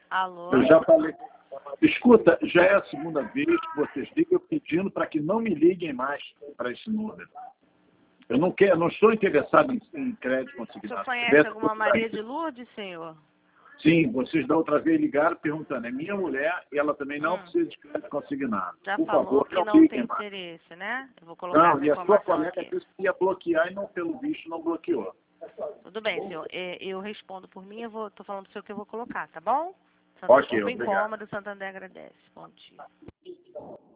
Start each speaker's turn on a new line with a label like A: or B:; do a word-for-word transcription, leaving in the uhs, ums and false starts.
A: Alô?
B: Eu já falei. Escuta, já é a segunda vez que vocês ligam pedindo para que não me liguem mais para esse número. Eu não quero, não estou interessado em, em crédito
A: O senhor
B: consignado.
A: conhece
B: Tivesse
A: alguma
B: outra
A: Maria
B: vez-
A: de Lourdes, senhor?
B: Sim, vocês da outra vez ligaram perguntando. É minha mulher e ela também não
A: Hum.
B: precisa de crédito consignado.
A: Já
B: Por
A: falou
B: favor,
A: que
B: não
A: não tem
B: liguem mais.
A: interesse, né? Eu vou colocar
B: Não,
A: essa
B: e a sua
A: informação
B: colega
A: aqui.
B: disse que ia bloquear e não, pelo visto, não bloqueou.
A: Tudo bem, senhor. É, Eu respondo por mim, eu vou, tô falando pro senhor que eu vou colocar, tá bom? Santo,
B: Ok,
A: Grupo
B: obrigado.
A: Incômodo, Santander agradece. Bom dia.